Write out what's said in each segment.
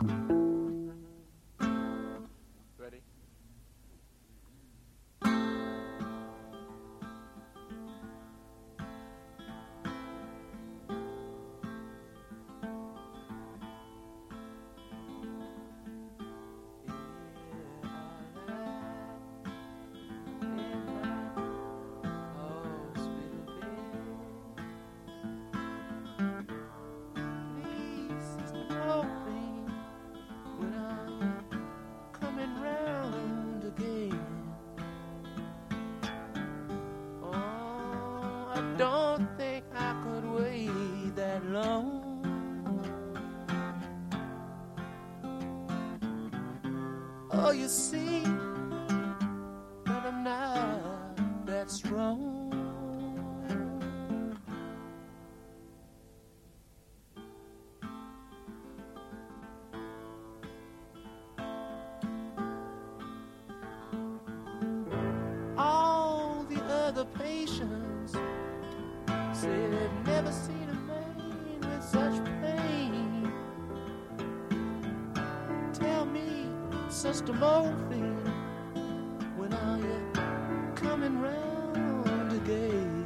Ready? Don't think I could wait that long. Oh, you see that I'm not that strong. All the other patients said they've never seen a man with such pain. Tell me, Sister Morphine, when are you coming round again?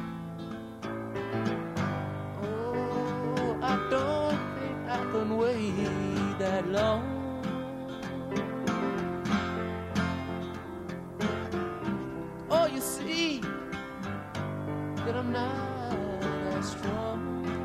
Oh, I don't think I can wait that long. Oh, you see that I'm not as strong.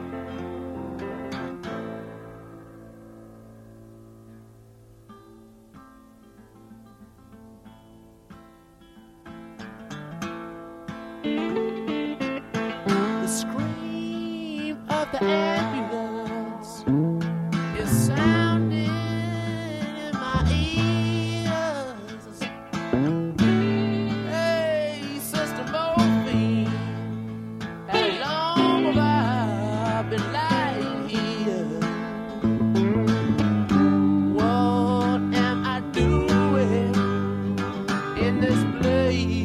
The scream of the ambulance is sounding in my ears. Hey, Sister Morphine, how long have I been lying here? What am I doing in this place?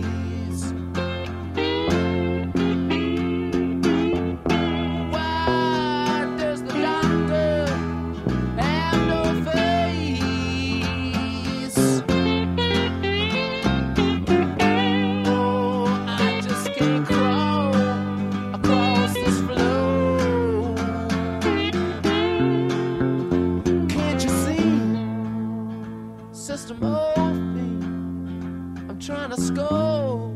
Why does the doctor have no face? Oh, I just can't crawl across this floor. Can't you see, Sister Morphine, I'm trying to score.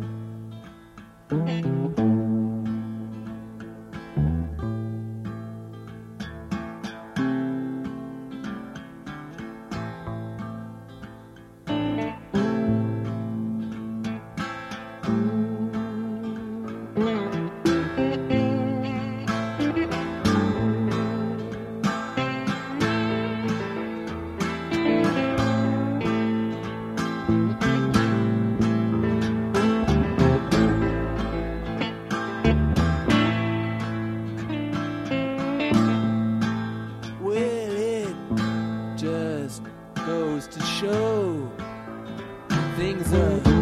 Well, it just goes to show things are